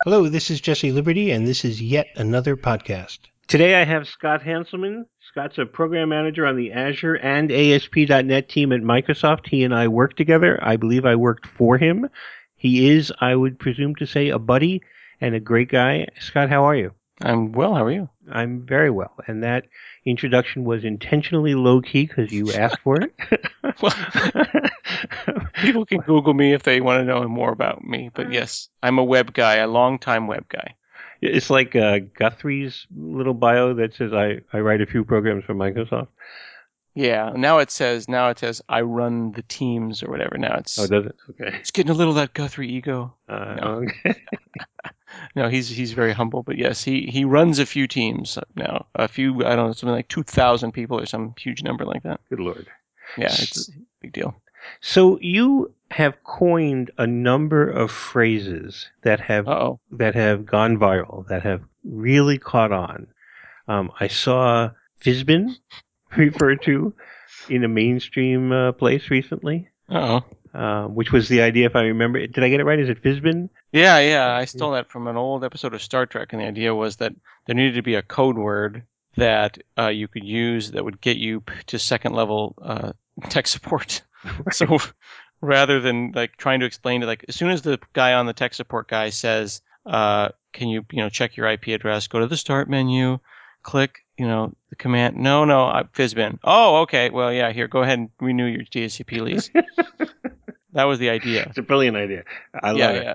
Hello, this is Jesse Liberty, and this is yet another podcast. Today I have Scott Hanselman. Scott's a program manager on the Azure and ASP.NET team at Microsoft. He and I work together. I believe I worked for him. He is, I would presume to say, a buddy and a great guy. Scott, how are you? I'm well. How are you? I'm very well. And that introduction was intentionally low-key because you asked for it. Well, people can Google me if they want to know more about me. But yes, I'm a web guy, a long-time web guy. It's like Guthrie's little bio that says I write a few programs for Microsoft. Yeah. Now it says I run the teams or whatever. Now Oh, does it? Okay. it's getting a little of that Guthrie ego. No, Okay. no, he's very humble. But yes, he runs a few teams now. A few, I don't know, something like 2,000 people or some huge number like that. Good Lord. Yeah, it's a big deal. So you have coined a number of phrases that have Uh-oh. gone viral, that have really caught on. I saw Fizbin referred to in a mainstream place recently, Uh-oh. which was the idea, if I remember. Did I get it right? Is it Fizbin? Yeah. I stole that from an old episode of Star Trek, and the idea was that there needed to be a code word that you could use that would get you to second level tech support. So rather than like trying to explain it, like as soon as the guy on the tech support guy says, "Can you check your IP address? Go to the start menu, click the command." No, Fizbin. Oh, okay. Well, yeah. Here, go ahead and renew your DHCP lease. That was the idea. It's a brilliant idea. I Yeah, love it. yeah.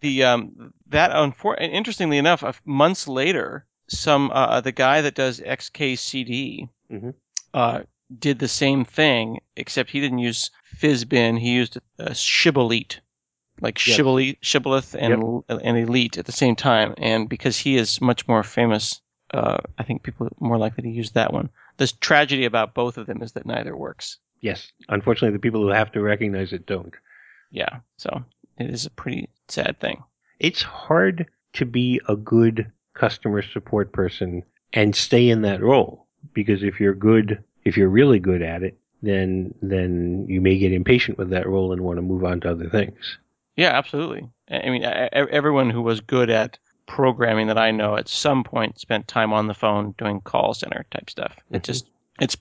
Interestingly enough, months later, the guy that does XKCD Hmm. uh, did the same thing, except he didn't use Fizzbin. He used Shibboleth, like Yes. Shibboleth Yep. and Elite at the same time. And because he is much more famous, I think people are more likely to use that one. The tragedy about both of them is that neither works. Yes. Unfortunately, the people who have to recognize it don't. Yeah, so it is a pretty sad thing. It's hard to be a good customer support person and stay in that role because if you're really good at it, then you may get impatient with that role and want to move on to other things. Yeah, absolutely. I mean, everyone who was good at programming that I know at some point spent time on the phone doing call center type stuff. It Hmm. just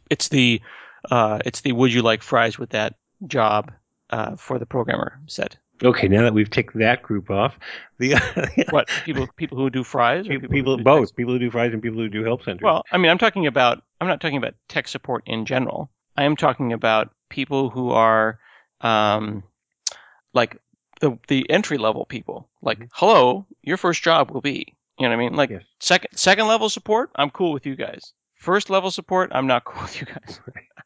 it's the would you like fries with that job for the programmer set. Okay, now that we've ticked that group off, the What people who do fries or people who people do tech? both people who do fries and people who do help centers. Well, I mean, I'm not talking about tech support in general. I am talking about people who are um, like the entry level people. Hmm. Like, hello, your first job will be, you know what I mean? Like Yes. second level support, I'm cool with you guys. First level support, I'm not cool with you guys.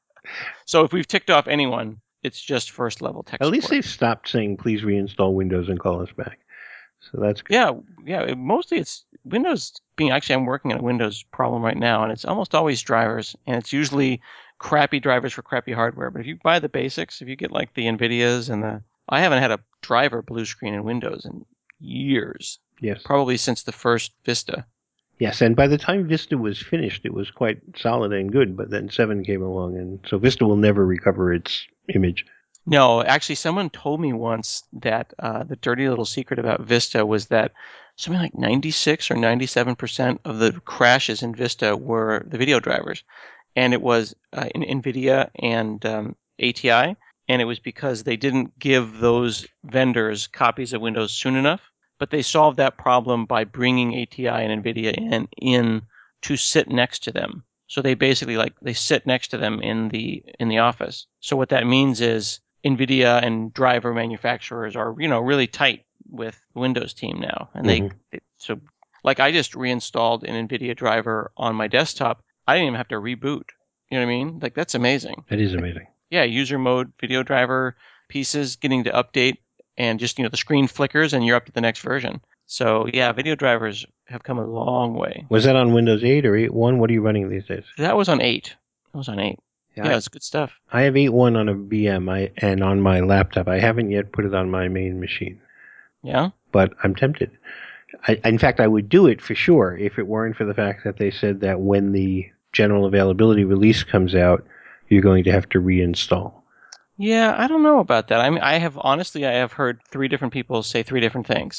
So if we've ticked off anyone, it's just first level tech At least support. they've stopped saying please reinstall Windows and call us back. So that's good. Yeah, yeah. Mostly it's Windows being actually I'm working on a Windows problem right now, and it's almost always drivers, and it's usually crappy drivers for crappy hardware. But if you buy the basics, if you get like the Nvidias and I haven't had a driver blue screen in Windows in years, Yes. probably since the first Vista. Yes, and by the time Vista was finished, it was quite solid and good. But then 7 came along, and so Vista will never recover its image. No, actually, someone told me once that the dirty little secret about Vista was that something like 96 or 97% of the crashes in Vista were the video drivers. And it was in NVIDIA and ATI. And it was because they didn't give those vendors copies of Windows soon enough. But they solved that problem by bringing ATI and NVIDIA in to sit next to them. So they basically they sit next to them in the office. So what that means is NVIDIA and driver manufacturers are really tight with the Windows team now, and Hmm. so like I just reinstalled an NVIDIA driver on my desktop. I didn't even have to reboot. You know what I mean? Like that's amazing. That is amazing. Yeah, user mode, video driver pieces getting to update, and just the screen flickers and you're up to the next version. So yeah, video drivers have come a long way. Was that on Windows 8 or 8.1? What are you running these days? That was on 8. That was on 8. Yeah, Yeah, it's good stuff. I have 8.1 on a VM and on my laptop. I haven't yet put it on my main machine, Yeah. but I'm tempted. In fact, I would do it for sure if it weren't for the fact that they said that when the general availability release comes out, you're going to have to reinstall. Yeah, I don't know about that. I mean, I have heard three different people say three different things.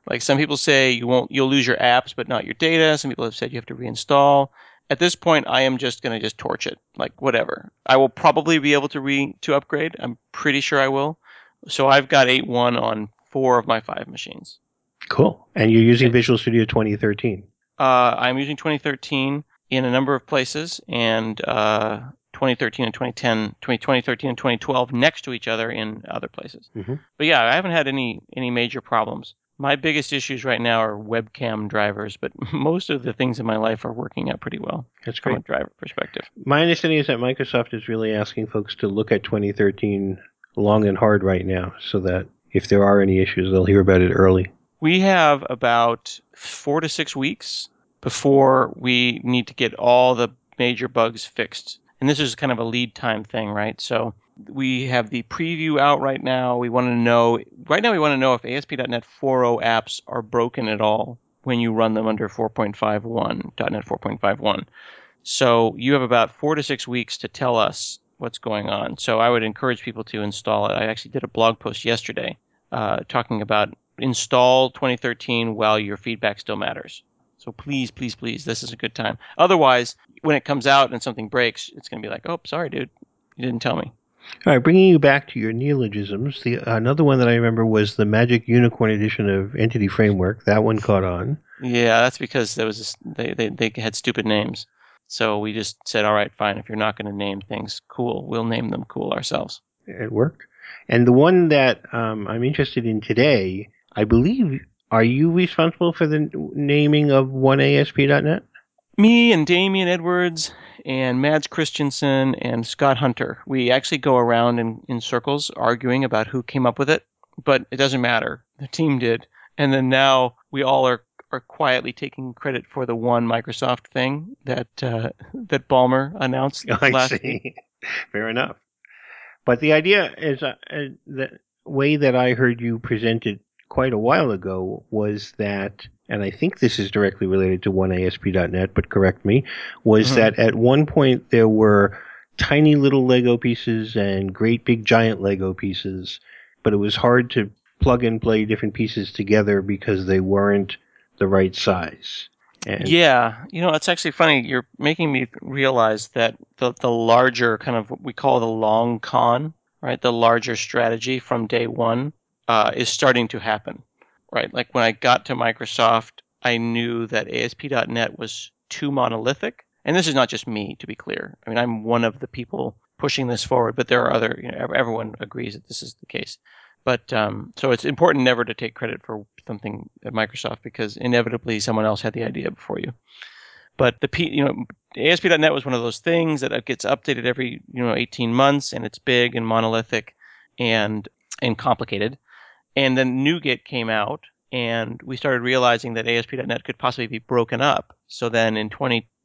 Like some people say you'll lose your apps, but not your data. Some people have said you have to reinstall. At this point, I am just going to just torch it. Like whatever. I will probably be able to upgrade. I'm pretty sure I will. So I've got 8.1 on 4 of my 5 machines. Cool. And you're using Visual Studio 2013. I'm using 2013 in a number of places, and 2013 and 2013 and 2012 next to each other in other places. Mm-hmm. But yeah, I haven't had any major problems. My biggest issues right now are webcam drivers, but most of the things in my life are working out pretty well. That's great. From a driver perspective. My understanding is that Microsoft is really asking folks to look at 2013 long and hard right now, so that if there are any issues, they'll hear about it early. We have about 4 to 6 weeks before we need to get all the major bugs fixed. And this is kind of a lead time thing, right? So we have the preview out right now. We want to know if ASP.NET 4.0 apps are broken at all when you run them under 4.51, .NET 4.51. So you have about 4 to 6 weeks to tell us what's going on. So I would encourage people to install it. I actually did a blog post yesterday talking about install 2013 while your feedback still matters. So please, please, please, this is a good time. Otherwise, when it comes out and something breaks, it's going to be like, oh, sorry, dude, you didn't tell me. All right, bringing you back to your neologisms, another one that I remember was the Magic Unicorn edition of Entity Framework. That one caught on. Yeah, that's because there was they had stupid names. So we just said, all right, fine. If you're not going to name things cool, we'll name them cool ourselves. It worked. And the one that I'm interested in today, I believe, are you responsible for the naming of OneASP.NET? Me and Damian Edwards and Mads Christensen and Scott Hunter. We actually go around in circles arguing about who came up with it, but it doesn't matter. The team did. And then now we all are quietly taking credit for the one Microsoft thing that that Ballmer announced last week. Fair enough. But the idea is the way that I heard you present it quite a while ago was that, and I think this is directly related to OneASP.NET, but correct me, was that at one point there were tiny little Lego pieces and great big giant Lego pieces, but it was hard to plug and play different pieces together because they weren't the right size. And yeah, it's actually funny. You're making me realize that the larger kind of what we call the long con, right? The larger strategy from day one is starting to happen, right? Like when I got to Microsoft, I knew that ASP.NET was too monolithic. And this is not just me, to be clear. I mean, I'm one of the people pushing this forward, but there are other, everyone agrees that this is the case. But so it's important never to take credit for something at Microsoft because inevitably someone else had the idea before you. But ASP.NET was one of those things that gets updated every 18 months, and it's big and monolithic and complicated. And then NuGet came out, and we started realizing that ASP.NET could possibly be broken up. So then in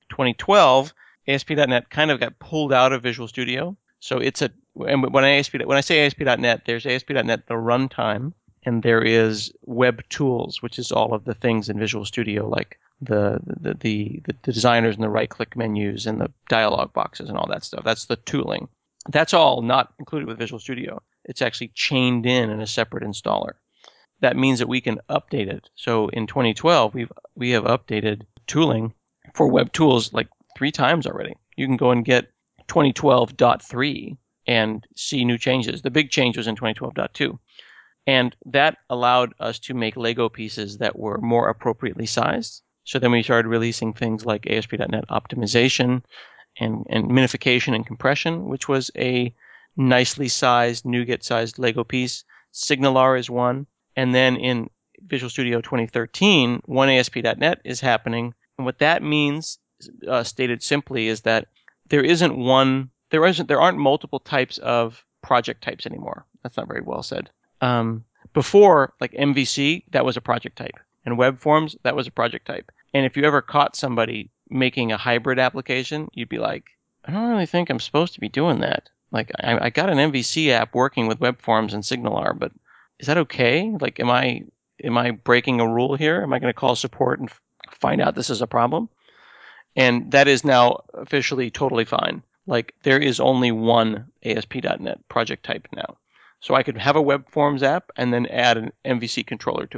2012, ASP.NET kind of got pulled out of Visual Studio. So and when I say ASP.NET, there's ASP.NET the runtime, and there is Web Tools, which is all of the things in Visual Studio, like the designers and the right-click menus and the dialog boxes and all that stuff. That's the tooling. That's all not included with Visual Studio. It's actually chained in a separate installer. That means that we can update it. So in 2012, we have updated tooling for Web Tools like 3 times already. You can go and get 2012.3 and see new changes. The big change was in 2012.2. And that allowed us to make Lego pieces that were more appropriately sized. So then we started releasing things like ASP.NET optimization and minification and compression, which was a nicely sized, NuGet-sized Lego piece. SignalR is one. And then in Visual Studio 2013, OneASP.NET is happening. And what that means, stated simply, is that there aren't multiple types of project types anymore. That's not very well said. Before, like MVC, that was a project type. And web forms, that was a project type. And if you ever caught somebody making a hybrid application, you'd be like, I don't really think I'm supposed to be doing that. Like, I got an MVC app working with web forms and SignalR, but is that okay? Like, am I breaking a rule here? Am I going to call support and find out this is a problem? And that is now officially totally fine. Like, there is only one ASP.NET project type now. So I could have a web forms app and then add an MVC controller to it.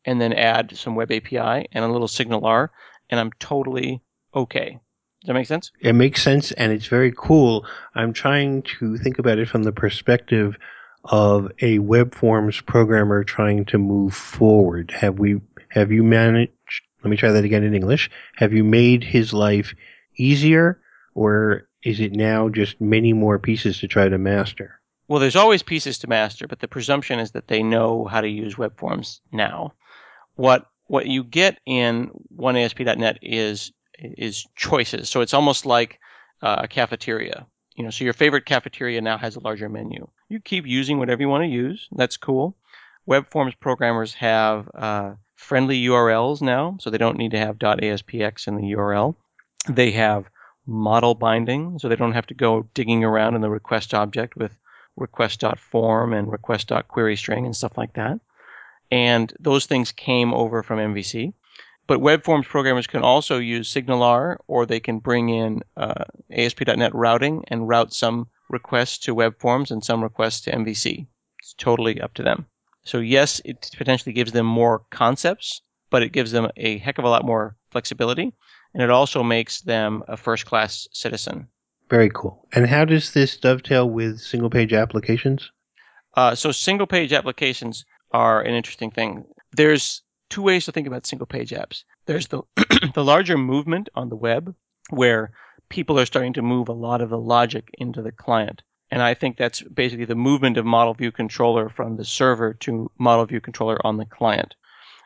and then add some web API and a little SignalR, and I'm totally okay. Does that make sense? It makes sense, and it's very cool. I'm trying to think about it from the perspective of a web forms programmer trying to move forward. Have you managed, let me try that again in English. Have you made his life easier, or is it now just many more pieces to try to master? Well, there's always pieces to master, but the presumption is that they know how to use web forms now. What you get in oneasp.net is choices. So it's almost like a cafeteria. So your favorite cafeteria now has a larger menu. You keep using whatever you want to use. That's cool. Web forms programmers have friendly URLs now, so they don't need to have .aspx in the URL. They have model binding, so they don't have to go digging around in the request object with request.form and request.queryString and stuff like that. And those things came over from MVC. But web forms programmers can also use SignalR, or they can bring in ASP.NET routing and route some requests to web forms and some requests to MVC. It's totally up to them. So yes, it potentially gives them more concepts, but it gives them a heck of a lot more flexibility, and it also makes them a first-class citizen. Very cool. And how does this dovetail with single-page applications? So single-page applications are an interesting thing. There's two ways to think about single-page apps. There's the the larger movement on the web, where people are starting to move a lot of the logic into the client. And I think that's basically the movement of Model View Controller from the server to Model View Controller on the client,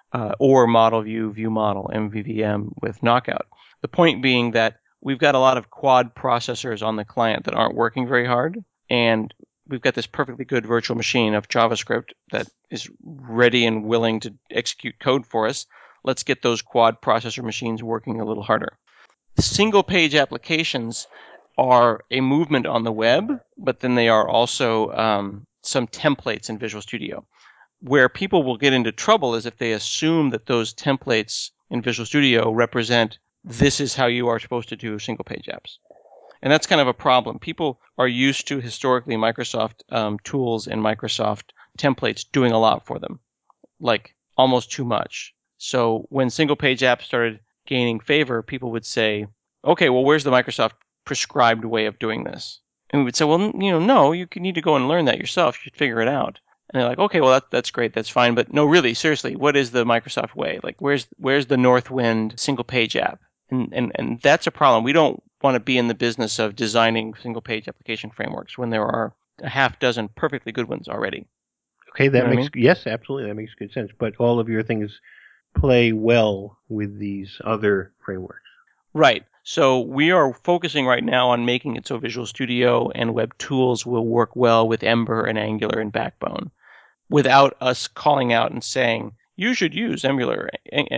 or Model View View Model, MVVM, with Knockout. The point being that we've got a lot of quad processors on the client that aren't working very hard, and we've got this perfectly good virtual machine of JavaScript that is ready and willing to execute code for us. Let's get those quad processor machines working a little harder. Single page applications are a movement on the web, but then they are also some templates in Visual Studio. Where people will get into trouble is if they assume that those templates in Visual Studio represent this is how you are supposed to do single page apps. And that's kind of a problem. People are used to historically Microsoft tools and Microsoft templates doing a lot for them, like almost too much. So when single page apps started gaining favor, people would say, okay, well, where's the Microsoft prescribed way of doing this? And we would say, well, no, you need to go and learn that yourself. You should figure it out. And they're like, okay, well, that's great. That's fine. But no, really, seriously, what is the Microsoft way? Like, where's the Northwind single page app? And that's a problem. We don't want to be in the business of designing single page application frameworks when there are a half dozen perfectly good ones already. Okay, that You know makes what I mean? yes, absolutely, that makes good sense. But all of your things play well with these other frameworks. Right. So we are focusing right now on making it so Visual Studio and Web Tools will work well with Ember and Angular and Backbone, without us calling out and saying you should use Ember.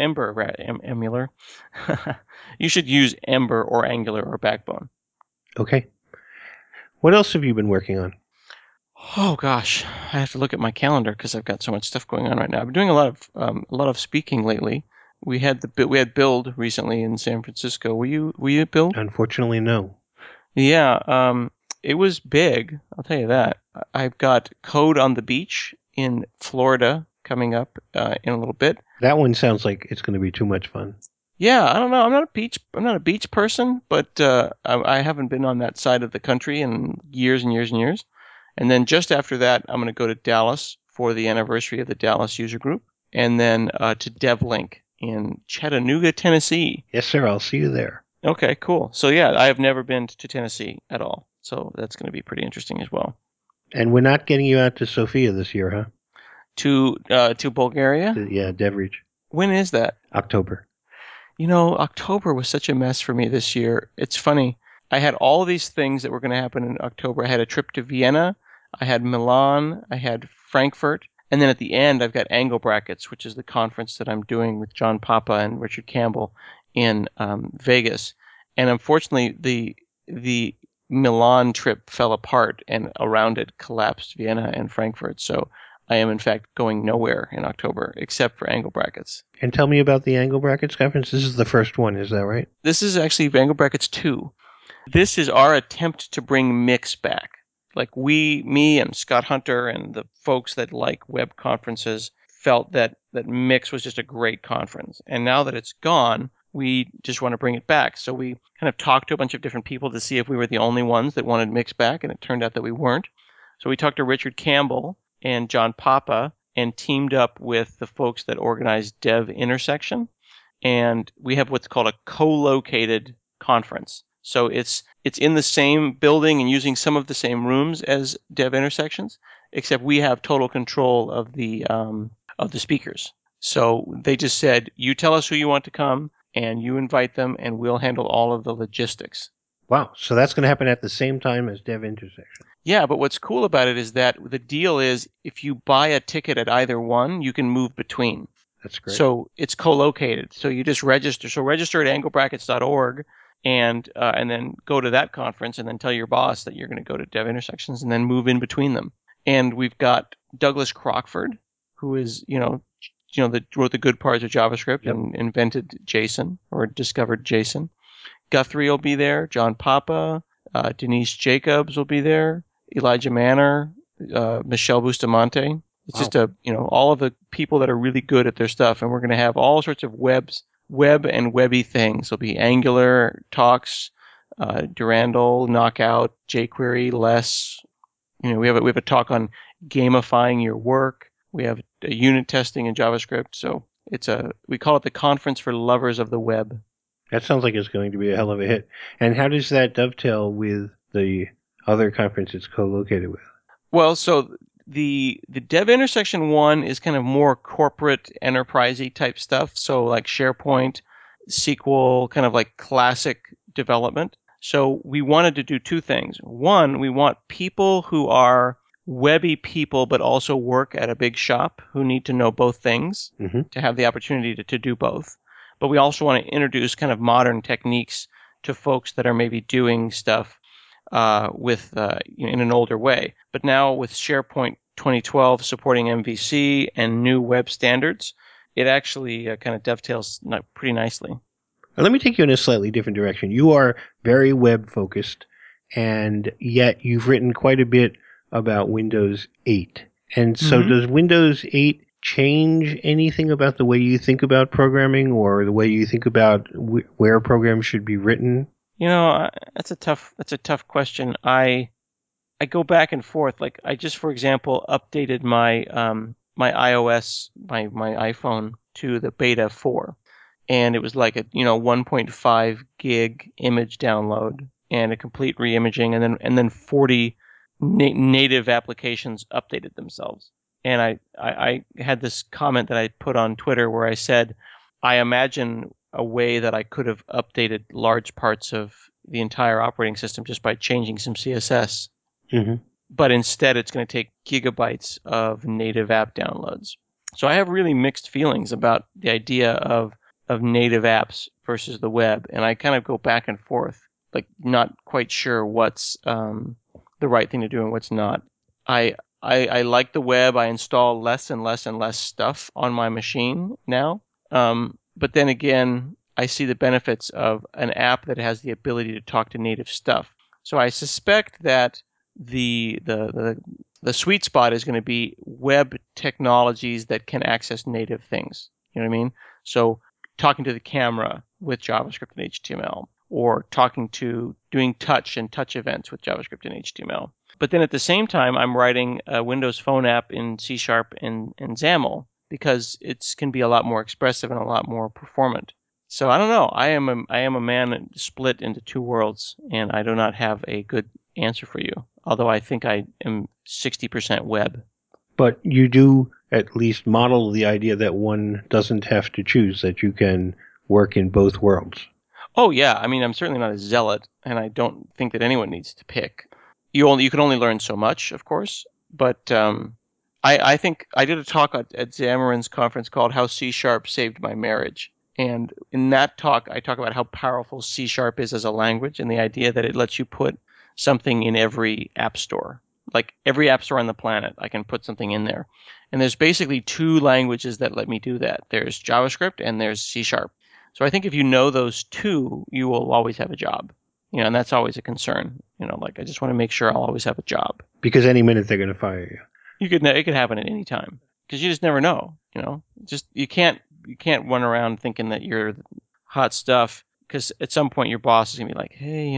You should use Ember or Angular or Backbone. Okay. What else have you been working on? Oh gosh, I have to look at my calendar because I've got so much stuff going on right now. I've been doing a lot of speaking lately. We had Build recently in San Francisco. Were you at Build? Unfortunately, no. Yeah, it was big. I'll tell you that. I've got Code on the Beach in Florida coming up in a little bit. That one sounds like it's going to be too much fun. Yeah, I don't know. I'm not a beach person, but I haven't been on that side of the country in years and years and years. And then just after that, I'm going to go to Dallas for the anniversary of the Dallas user group, and then to DevLink in Chattanooga, Tennessee. Yes, sir. I'll see you there. Okay, cool. So yeah, I have never been to Tennessee at all, so that's going to be pretty interesting as well. And we're not getting you out to Sofia this year, huh? To Bulgaria? Yeah, DevReach. When is that? October. October was such a mess for me this year. It's funny. I had all these things that were going to happen in October. I had a trip to Vienna, I had Milan, I had Frankfurt, and then at the end, I've got Angle Brackets, which is the conference that I'm doing with John Papa and Richard Campbell in Vegas. And unfortunately, the Milan trip fell apart, and around it collapsed Vienna and Frankfurt. So I am in fact going nowhere in October except for Angle Brackets. And tell me about the Angle Brackets conference. This is the first one, is that right? This is actually Angle Brackets 2. This is our attempt to bring Mix back. Like me and Scott Hunter and the folks that like web conferences felt that Mix was just a great conference. And now that it's gone, we just want to bring it back. So we kind of talked to a bunch of different people to see if we were the only ones that wanted Mix back, and it turned out that we weren't. So we talked to Richard Campbell and John Papa and teamed up with the folks that organized Dev Intersection. And we have what's called a co-located conference. So it's in the same building and using some of the same rooms as Dev Intersections, except we have total control of the speakers. So they just said, you tell us who you want to come, and you invite them, and we'll handle all of the logistics. Wow. So that's going to happen at the same time as Dev Intersection. Yeah, but what's cool about it is that the deal is if you buy a ticket at either one, you can move between. That's great. So it's co-located. So you just register. So register at anglebrackets.org and then go to that conference and then tell your boss that you're going to go to Dev Intersections and then move in between them. And we've got Douglas Crockford, who is, that wrote the good parts of JavaScript and invented JSON or discovered JSON. Guthrie will be there. John Papa, Denise Jacobs will be there. Elijah Manor, Michelle Bustamante. It's just all of the people that are really good at their stuff, and we're going to have all sorts of web and webby things. There'll be Angular talks, Durandal, Knockout, jQuery, Less. We have a talk on gamifying your work. We have a unit testing in JavaScript. So we call it the Conference for Lovers of the Web. That sounds like it's going to be a hell of a hit. And how does that dovetail with the other conference it's co-located with? Well, so the Dev Intersection one is kind of more corporate enterprisey type stuff. So like SharePoint, SQL, kind of like classic development. So we wanted to do two things. One, we want people who are webby people but also work at a big shop who need to know both things to have the opportunity to do both. But we also want to introduce kind of modern techniques to folks that are maybe doing stuff in an older way. But now with SharePoint 2012 supporting MVC and new web standards, it actually kind of dovetails pretty nicely. Let me take you in a slightly different direction. You are very web focused, and yet you've written quite a bit about Windows 8. And so does Windows 8 change anything about the way you think about programming or the way you think about where programs should be written? That's a tough question. I go back and forth. Like I just, for example, updated my my iOS, my iPhone to the beta 4, and it was like a 1.5 gig image download and a complete reimaging, and then 40 native applications updated themselves. And I had this comment that I put on Twitter where I said, I imagine a way that I could have updated large parts of the entire operating system just by changing some CSS. But instead, it's going to take gigabytes of native app downloads. So I have really mixed feelings about the idea of native apps versus the web. And I kind of go back and forth, like not quite sure what's the right thing to do and what's not. I like the web. I install less and less and less stuff on my machine now. But then again, I see the benefits of an app that has the ability to talk to native stuff. So I suspect that the sweet spot is going to be web technologies that can access native things. You know what I mean? So talking to the camera with JavaScript and HTML, or doing touch and touch events with JavaScript and HTML. But then at the same time, I'm writing a Windows Phone app in C# and XAML because it can be a lot more expressive and a lot more performant. So I don't know. I am a man split into two worlds, and I do not have a good answer for you. Although I think I am 60% web. But you do at least model the idea that one doesn't have to choose, that you can work in both worlds. Oh yeah, I mean I'm certainly not a zealot, and I don't think that anyone needs to pick. You can only learn so much, of course, but I think I did a talk at Xamarin's conference called "How C# Saved My Marriage," and in that talk I talk about how powerful C# is as a language and the idea that it lets you put something in every app store. Like every app store on the planet, I can put something in there. And there's basically two languages that let me do that. There's JavaScript and there's C#. So I think if you know those two, you will always have a job. And that's always a concern. Like I just want to make sure I'll always have a job. Because any minute they're going to fire you. It could happen at any time. because you just never know. Just you can't run around thinking that you're hot stuff, because at some point your boss is gonna be like, hey,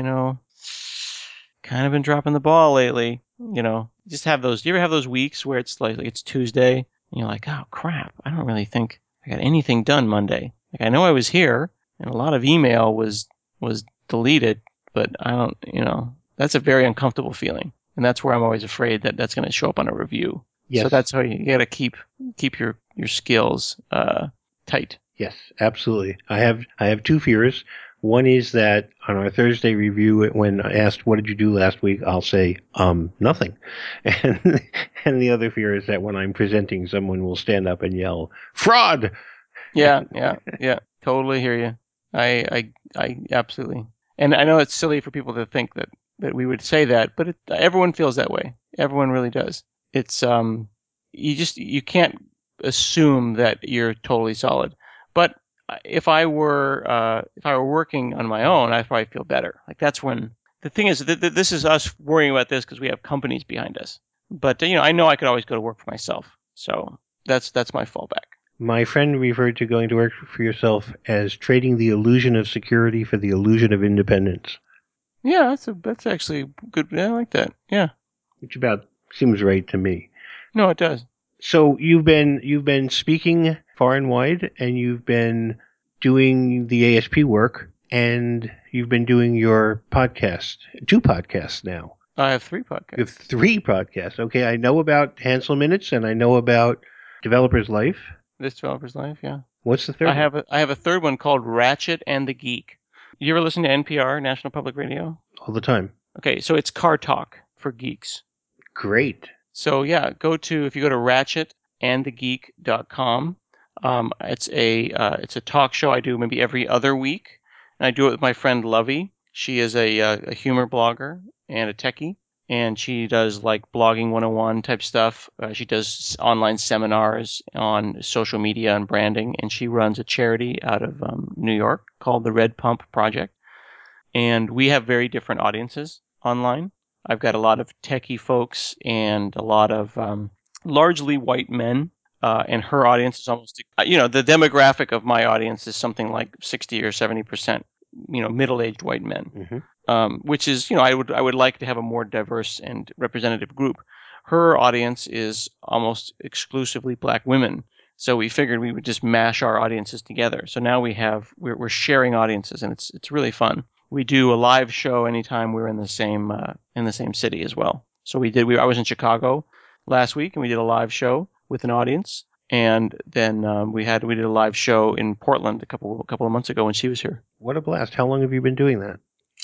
kind of been dropping the ball lately. Just have those. Do you ever have those weeks where it's like it's Tuesday and you're like, oh crap, I don't really think I got anything done Monday. Like I know I was here and a lot of email was deleted, but I don't. That's a very uncomfortable feeling, and that's where I'm always afraid that that's going to show up on a review. Yes. So that's how you got to keep your skills tight. Yes, absolutely. I have two fears. One is that on our Thursday review, when asked what did you do last week, I'll say nothing, and the other fear is that when I'm presenting, someone will stand up and yell fraud. Yeah. Totally hear you. I absolutely. And I know it's silly for people to think that we would say that, but everyone feels that way. Everyone really does. It's you can't assume that you're totally solid. But if I were working on my own, I'd probably feel better. Like that's when the thing is that this is us worrying about this because we have companies behind us. But I know I could always go to work for myself. So that's my fallback. My friend referred to going to work for yourself as trading the illusion of security for the illusion of independence. Yeah, that's actually good. Yeah, I like that. Yeah. Which about seems right to me. No, it does. So you've been speaking far and wide, and you've been doing the ASP work, and you've been doing your podcast, 2 podcasts now. I have 3 You have podcasts. 3 podcasts. Okay, I know about Hansel Minutes, and I know about Developer's Life. This Developer's Life, yeah. What's the third I one? have a third one called Ratchet and the Geek. You ever listen to NPR, National Public Radio? All the time. Okay, so it's car talk for geeks. Great. So yeah, if you go to ratchetandthegeek.com, it's a talk show I do maybe every other week, and I do it with my friend Lovey. She is a humor blogger and a techie, and she does like blogging 101 type stuff. She does online seminars on social media and branding, and she runs a charity out of New York called the Red Pump Project. And we have very different audiences online. I've got a lot of techie folks and a lot of largely white men. And her audience is almost, the demographic of my audience is something like 60 or 70%, middle-aged white men, which is, I would like to have a more diverse and representative group. Her audience is almost exclusively black women. So we figured we would just mash our audiences together. So now we're sharing audiences, and it's really fun. We do a live show anytime we're in the same city as well. So I was in Chicago last week, and we did a live show with an audience, and then we did a live show in Portland a couple of months ago when she was here. What a blast. How long have you been doing that?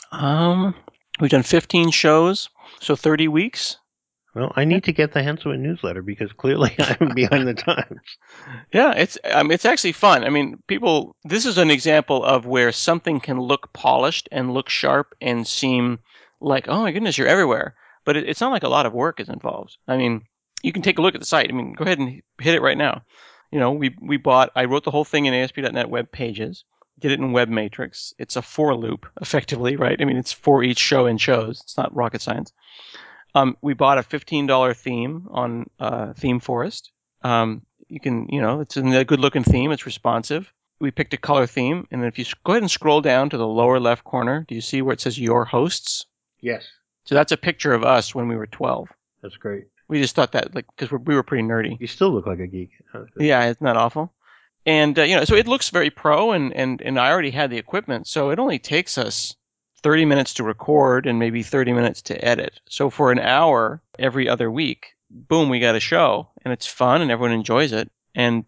We've done 15 shows, so 30 weeks. Well, I need to get the Hanselman newsletter because clearly I'm behind the times. Yeah, it's actually fun. I mean, this is an example of where something can look polished and look sharp and seem like, oh my goodness, you're everywhere. But it's not like a lot of work is involved. I mean, you can take a look at the site. I mean, go ahead and hit it right now. I wrote the whole thing in ASP.NET Web Pages, did it in Web Matrix. It's a for loop, effectively, right? I mean, it's for each show in shows. It's not rocket science. We bought a $15 theme on ThemeForest. It's a good looking theme. It's responsive. We picked a color theme, and then if you go ahead and scroll down to the lower left corner, do you see where it says Your Hosts? Yes. So that's a picture of us when we were 12. That's great. We just thought that, because we were pretty nerdy. You still look like a geek. Yeah, isn't that awful? And so it looks very pro, and I already had the equipment, so it only takes us 30 minutes to record and maybe 30 minutes to edit. So for an hour every other week, boom, we got a show, and it's fun, and everyone enjoys it, and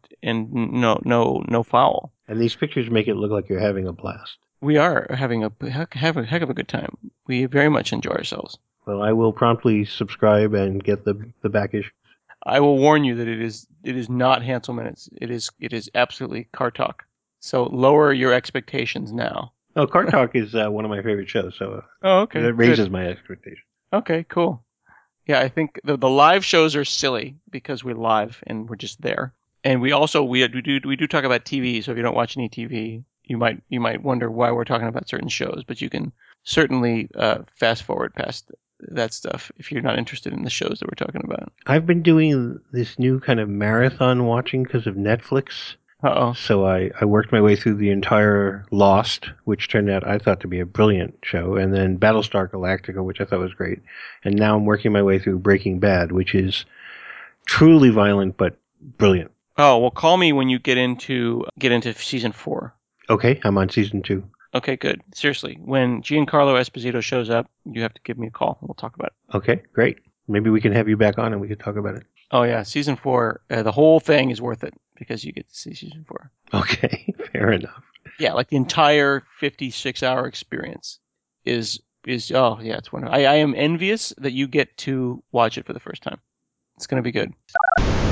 no foul. And these pictures make it look like you're having a blast. We are having a heck of a good time. We very much enjoy ourselves. Well, I will promptly subscribe and get the back issue. I will warn you that it is not Hansel Minutes. It is absolutely Car Talk. So lower your expectations now. Oh, Car Talk is one of my favorite shows, so okay, it raises my expectations. Okay, cool. Yeah, I think the live shows are silly because we're live and we're just there. And we do talk about TV. So if you don't watch any TV, you might wonder why we're talking about certain shows. But you can certainly fast forward past that stuff if you're not interested in the shows that we're talking about. I've been doing this new kind of marathon watching because of Netflix. Uh-oh. So I worked my way through the entire Lost, which turned out I thought to be a brilliant show, and then Battlestar Galactica, which I thought was great. And now I'm working my way through Breaking Bad, which is truly violent but brilliant. Oh, well, call me when you get into season 4. Okay, I'm on season 2. Okay, good. Seriously, when Giancarlo Esposito shows up, you have to give me a call. We'll talk about it. Okay, great. Maybe we can have you back on and we can talk about it. Oh yeah, season 4. The whole thing is worth it because you get to see season 4. Okay, fair enough. Yeah, like the entire 56-hour experience is oh yeah, it's wonderful. I am envious that you get to watch it for the first time. It's going to be good.